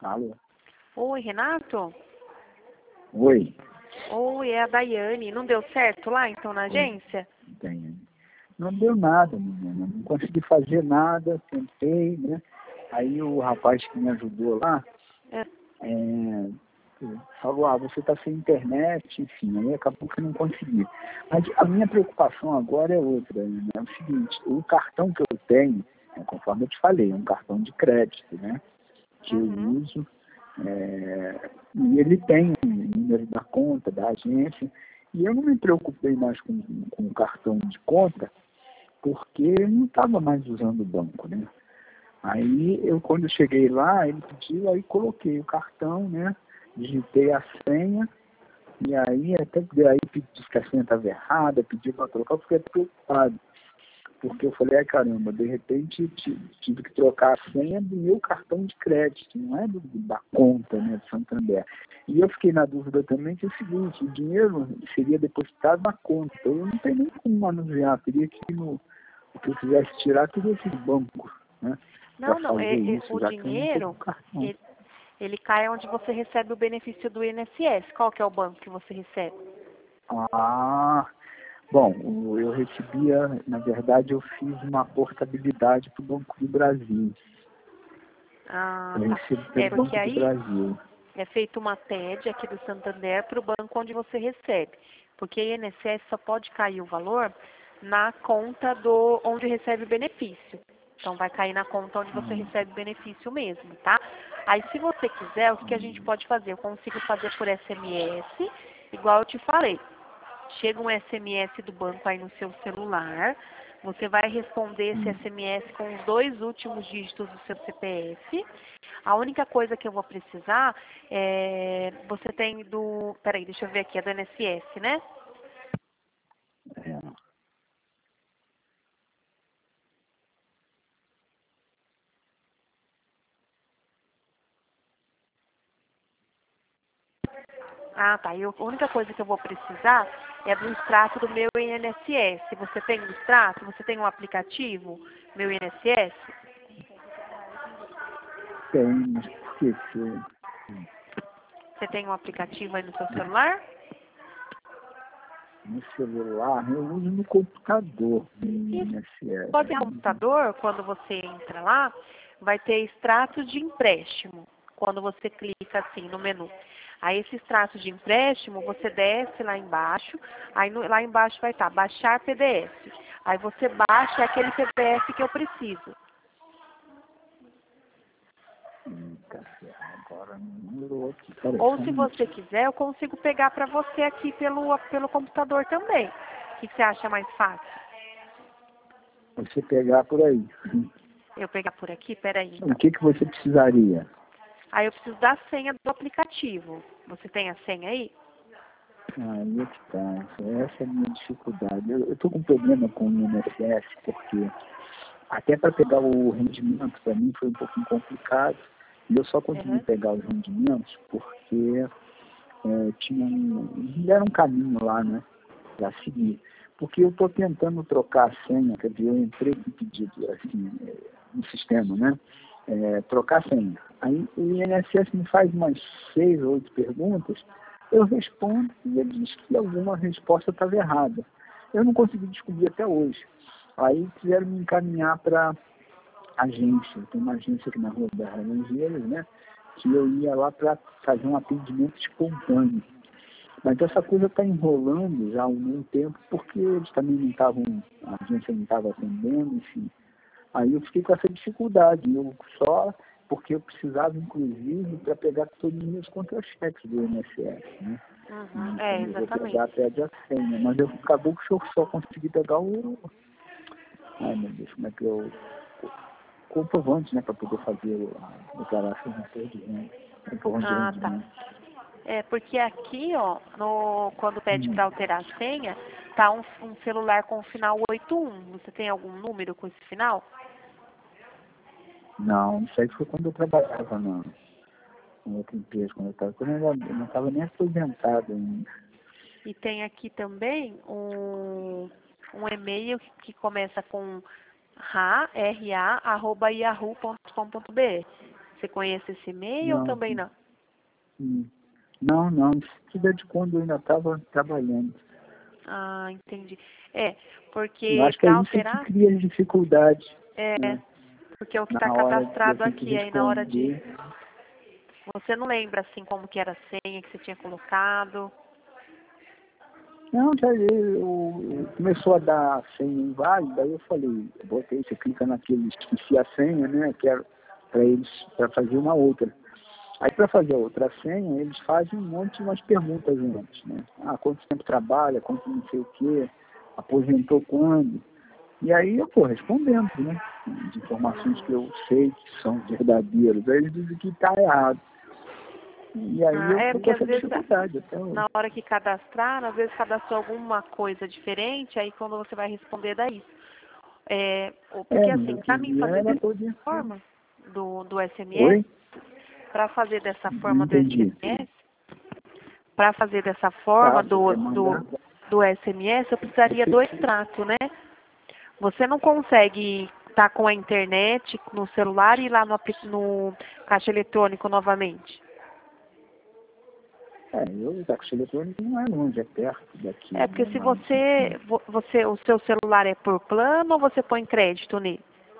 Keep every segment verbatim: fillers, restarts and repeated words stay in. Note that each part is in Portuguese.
Alô? Oi, Renato? Oi. Oi, é a Daiane. Não deu certo lá, então, na agência? Tem. Não deu nada, menina. Não consegui fazer nada, tentei, né? Aí o rapaz que me ajudou lá, É. é, falou, ah, você está sem internet, enfim, aí acabou que eu não consegui. Mas a minha preocupação agora é outra, né? É o seguinte, o cartão que eu tenho, né, conforme eu te falei, é um cartão de crédito, né? Que Uhum. eu uso, é, e ele tem o número da conta da agência, e eu não me preocupei mais com, com o cartão de conta, porque eu não estava mais usando o banco, né? Aí, eu, quando eu cheguei lá, ele pediu, aí coloquei o cartão, né? Digitei a senha, e aí até aí disse que a senha estava errada, pediu para trocar, eu fiquei preocupado. Porque eu falei, ai caramba, de repente tive que trocar a senha do meu cartão de crédito, não é do, da conta, né, de Santander. E eu fiquei na dúvida também que é o seguinte, o dinheiro seria depositado na conta, eu não tenho nem como manusear, teria que ir no, o que eu quisesse tirar, teria que ir no banco, né, para Não, não, fazer é, é, isso, o já que eu não tenho dinheiro, cartão. ele, ele cai onde você recebe o benefício do I N S S. Qual que é o banco que você recebe? Ah, bom, o- eu recebia, na verdade eu fiz uma portabilidade para o Banco do Brasil. Ah, Eu tá. recebo É, pelo porque Banco do aí Brasil. é feita uma T E D aqui do Santander para o banco onde você recebe. Porque I N S S só pode cair o valor na conta do onde recebe o benefício. Então vai cair na conta onde você Hum, recebe o benefício mesmo, tá? Aí se você quiser, o que, que a gente pode fazer? Eu consigo fazer por S M S, igual eu te falei. Chega um S M S do banco aí no seu celular, você vai responder esse hum. S M S com os dois últimos dígitos do seu C P F. A única coisa que eu vou precisar é, você tem do, peraí, deixa eu ver aqui, é do I N S S, né? É. Ah, tá. E eu- a única coisa que eu vou precisar é do extrato do meu I N S S. Você tem o extrato? Você tem um aplicativo, meu I N S S? Tem, mas por que que você... Você tem um aplicativo aí no seu celular? No celular, eu uso no computador, no Isso. I N S S. Pode ter um computador, quando você entra lá, vai ter extrato de empréstimo, quando você clica assim no menu. Aí esse extrato de empréstimo, você desce lá embaixo, aí no- lá embaixo vai estar baixar P D F. Aí você baixa aquele P D F que eu preciso. Hum, tá certo. Agora não lembrou aqui. Peraí, Ou só um se você minutinho. quiser, eu consigo pegar para você aqui pelo, pelo computador também. O que que você acha mais fácil? Você pegar por aí. Eu pegar por aqui? Peraí, O então. que que você precisaria? Aí eu preciso da senha do aplicativo. Você tem a senha aí? Aí é que tá. Essa é a minha dificuldade. Eu estou com problema com o I N S S, porque até para pegar o rendimento, para mim, foi um pouquinho complicado. E eu só consegui Uhum. pegar os rendimentos porque é, tinha um, me deram um caminho lá, né, para seguir. Porque eu estou tentando trocar a senha, quer dizer, eu entrei com pedido assim, é, no sistema, né, é, trocar a senha. Aí o I N S S me faz umas seis ou oito perguntas, eu respondo e ele diz que alguma resposta estava errada. Eu não consegui descobrir até hoje. Aí quiseram me encaminhar para agência, tem uma agência aqui na rua da Laranjeiras, né, que eu ia lá para fazer um atendimento espontâneo. Mas essa coisa está enrolando já há um tempo, porque eles também não estavam, a agência não estava atendendo, enfim. Aí eu fiquei com essa dificuldade, eu só porque eu precisava, inclusive, para pegar todos os meus contra-cheques do I N S S, né? Uhum. E É, quando eu vou pegar, exatamente. pede a senha. Mas eu acabou que eu só consegui pegar o... Ai, meu Deus, como é que eu... comprovante, né, para poder fazer a declaração de imposto de renda, comprovante de Ah, tá. rendimento. É, porque aqui, ó, no, quando pede Hum, para alterar a senha, tá um, um celular com o final oito um. Você tem algum número com esse final? não, isso aí foi quando eu trabalhava na, na outra empresa, quando eu estava, quando eu ainda- eu não estava nem aposentado ainda. E tem aqui também um, um e-mail que, que começa com ra, ra, arroba yahoo ponto com ponto br. Você conhece esse e-mail ou Não, também não? hum, não, não. Isso tudo é de quando eu ainda estava trabalhando. Ah, entendi. É, Eu porque acho que é para isso que alterar, cria as dificuldades, é, né? porque é o que está Na hora de a cadastrado gente aqui, aí na hora de... responder. Você não lembra, assim, como que era a senha que você tinha colocado? Não, já eu, eu- começou a dar a senha inválida, aí eu falei, botei, você clica naquele, esqueci a senha, né? Quero para eles, para fazer uma outra. Aí para fazer a outra senha, eles fazem um monte de umas perguntas antes, né? Ah, quanto tempo trabalha, quanto não sei o quê, aposentou quando? E aí eu tô respondendo, né? De informações que eu sei que são verdadeiras. Aí eles dizem que está errado. E aí Ah, eu é tô com porque às essa vezes dificuldade até hoje. na hora que cadastrar, às vezes cadastrou alguma coisa diferente, aí quando você vai responder dá isso. É, ou- É, porque mas assim, eu para mim queria fazer era dessa poder. forma do, do S M S, Oi? para fazer dessa Não forma do entendi. S M S, para fazer dessa Tá, forma você do, mandar. do, do S M S, eu precisaria Você, do extrato, né? Você não consegue estar com a internet no celular e ir lá no, apli- no caixa eletrônico novamente. é, eu, o táxi eletrônico não é longe, é perto daqui, É porque né? se Mas, você, enfim. vo- você, o seu celular é por plano ou você põe crédito nele?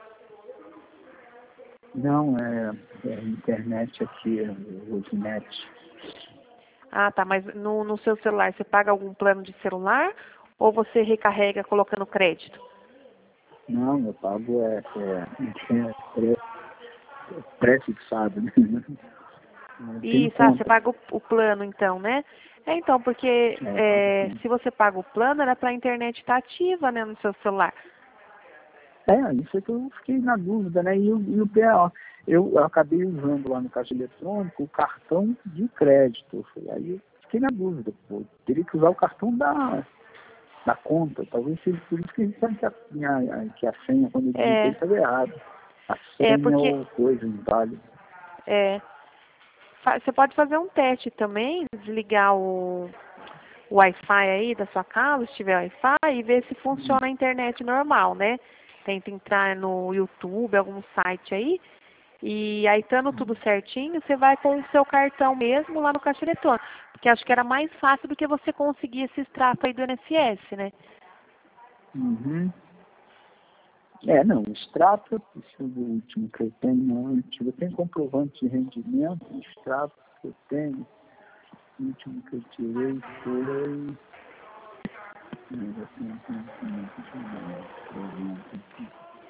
Não, é, é internet aqui, é Rosnet. Ah, tá, mas no, no seu celular você paga algum plano de celular ou você recarrega colocando crédito? Não, eu pago é, é, é pré, é pré-fixado, né? Eu tenho Isso, ah, você conta. paga o, o plano então, né? É, então, porque É, eu pago é, conta. se você paga o plano, era para a internet estar ativa, né, no seu celular. É, isso é que eu fiquei na dúvida, né? E, o- e o P A, eu, eu acabei usando lá no caixa eletrônico o cartão de crédito. Aí eu fiquei na dúvida, pô, teria que usar o cartão da, da conta. Talvez seja por isso que a gente sabe que a, a- que a senha, quando eu digitei, É, estava errado. A é senha porque ou coisa inválida. é, fa- você pode fazer um teste também, desligar o, o Wi-Fi aí da sua casa, se tiver Wi-Fi, e ver se funciona a internet normal, né? Tenta entrar no YouTube, algum site aí, e aí estando tudo certinho, você vai com o seu cartão mesmo lá no caixa eletrônico. Porque acho que era mais fácil do que você conseguir esse extrato aí do I N S S, né? Uhum. É, não, o extrato, esse é o último que eu tenho antes. Eu tenho comprovante de rendimento, o extrato que eu tenho, o último que eu tirei foi. Eu já tenho conhecimento, deixa eu ver, por exemplo, aqui.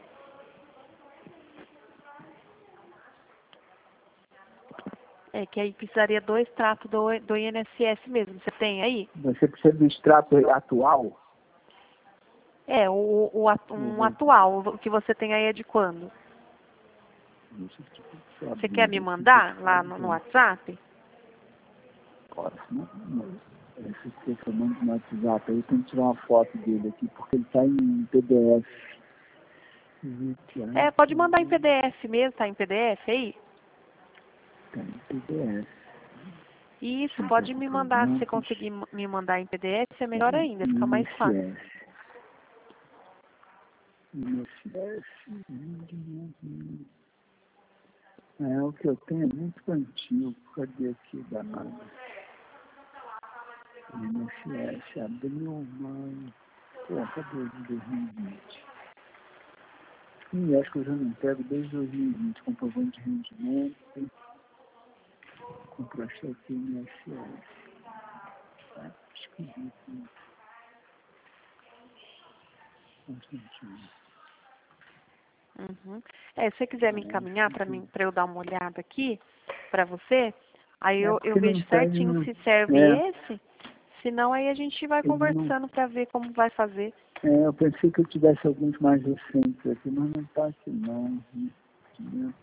É que aí precisaria do extrato do, do I N S S mesmo. Você tem aí? Você precisa do extrato atual? É, o, o, at- Eu um vou, atual, o que você tem aí é de quando? deixa eu te Você quer me abrir aqui que eu te mandar lá falo no, no bem. WhatsApp? Agora, não, não. Esse aqui que eu mando no WhatsApp, aí eu tenho que tirar uma foto dele aqui, porque ele está em P D F. É, pode mandar em Está P D F mesmo, tá em P D F aí? em P D F. Deixa Isso, eu ver, pode me mandar, se você comprovantes conseguir m- me mandar em P D F, é melhor do ainda, fica mais fácil. I N S S. I N S S. É, o que eu tenho é muito antigo. Cadê aqui o danado? I N S S, abril, maio. Pô, cadê o de dois mil e vinte? Ih, acho que eu já não pego desde dois mil e vinte. Comprovante de rendimento, contra-cheque I N S S. Tá esquisito, né? Constantino. Uhum. É, se você quiser me É, encaminhar deixa para eu ver. mim, para eu dar uma olhada aqui para você, aí É eu, eu porque não vejo pede, certinho não. se serve É, esse, senão aí a gente vai ele não. conversando para ver como vai fazer. É, eu pensei que eu tivesse alguns mais recentes aqui, mas não tá aqui não. Né?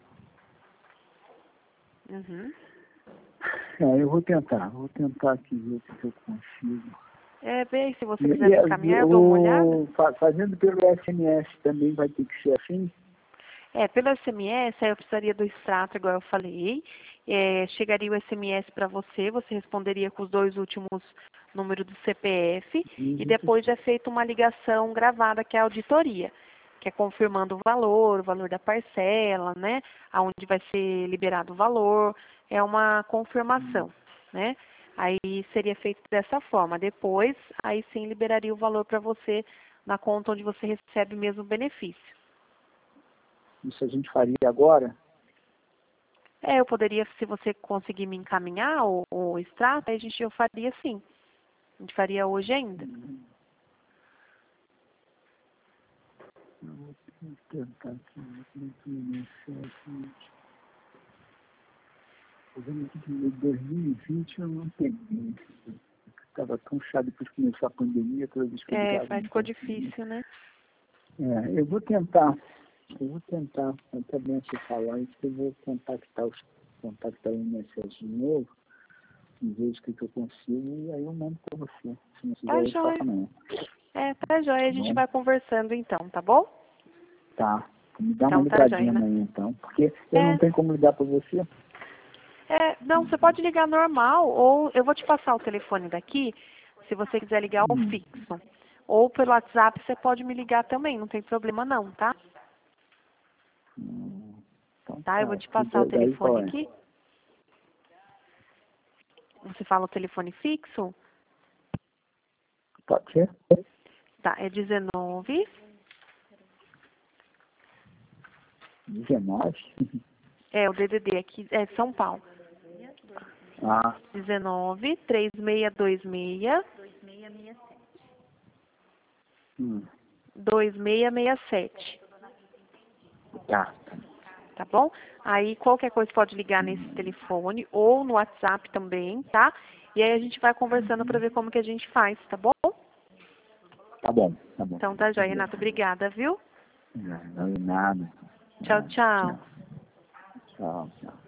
Uhum. É, eu vou tentar, vou tentar aqui ver o que eu consigo. É, bem, se você E, quiser e me é, encaminhar, eu dou uma olhada. o, fa- fazendo pelo S M S também vai ter que ser assim? É, pelo S M S, aí eu precisaria do extrato, igual eu falei. É, chegaria o S M S para você, você responderia com os dois últimos números do C P F e Dígitos. depois é feita uma ligação gravada, que é a auditoria. que é confirmando o valor, o valor da parcela, né? Aonde vai ser liberado o valor, é uma confirmação, né? Aí seria feito dessa forma. Depois, aí sim liberaria o valor para você na conta onde você recebe mesmo o benefício. Isso a gente faria agora? É, eu poderia, se você conseguir me encaminhar o, o extrato, aí a gente, eu faria sim. A gente faria hoje ainda. Eu vou tentar aqui, em dois mil e vinte eu não peguei. Estava tão chato depois que começou a pandemia, toda vez que eu É, ligava. mas ficou difícil, né? É, eu vou tentar, eu vou tentar, até bem você falar isso, eu vou contactar, os, contactar o I N S S de novo, e ver o que, que eu consigo, e aí eu mando para você. Se não Tá quiser, eu jóia. faço amanhã. É, tá jóia. A Tá gente bom? vai conversando então, tá bom? Tá. Me dá uma Então tá ligadinha jóia, né? amanhã, então, porque eu não É, tenho como ligar para você. é, não, você pode ligar normal, ou eu vou te passar o telefone daqui, se você quiser ligar o Hum. fixo. Ou pelo WhatsApp você pode me ligar também, não tem problema não, tá? Hum, Então Tá, eu vou tá. te E passar o da- daí qual telefone é? aqui. Você fala o telefone fixo? Pode ser? Tá, é dezenove, dezenove? é o D D D aqui, é São Paulo. Ah, dezenove, três seis dois seis, hum, dois seis seis sete. tá. Tá bom? Aí qualquer coisa pode ligar nesse telefone ou no WhatsApp também, tá? E aí a gente vai conversando para ver como que a gente faz, tá bom? Tá bom, tá bom. Então tá, joia, Renato. Obrigada, viu? Não, não é nada. Tchau, Ah, tchau. tchau. Tchau, tchau.